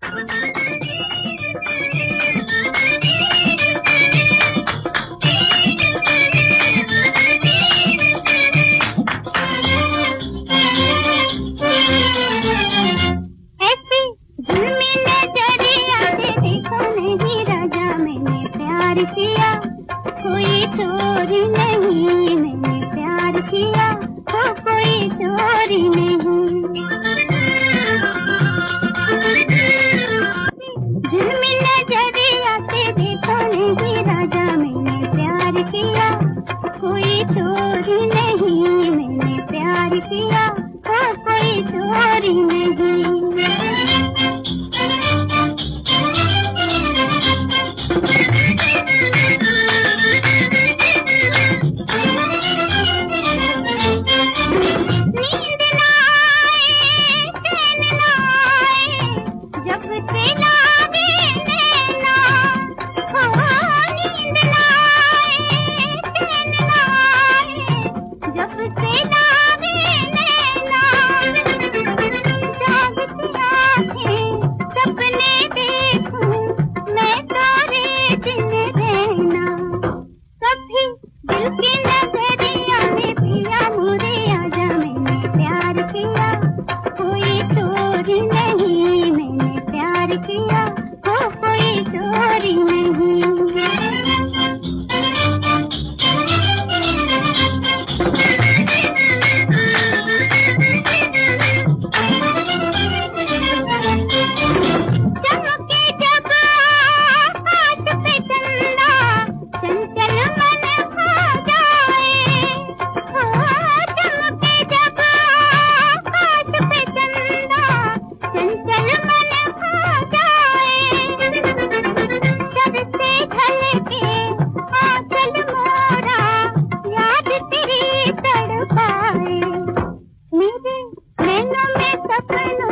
किया कोई चोरी नहीं, मैंने प्यार किया तो कोई चोरी नहीं। जुल्मी नजरिया से देखो नहीं राजा, मैंने प्यार किया कोई चोरी नहीं, मैंने प्यार किया तो कोई चोरी नहीं। किया तो कोई चोरी नहीं। चमके जब आकाश पे चंदा, चंचल मन खा जाए। चमके जब आकाश पे चंदा, चंचल मन खा जाए। सबसे ढलके आंचल मोरा, याद तेरी तड़पाए। मेरे नैनों में सपनों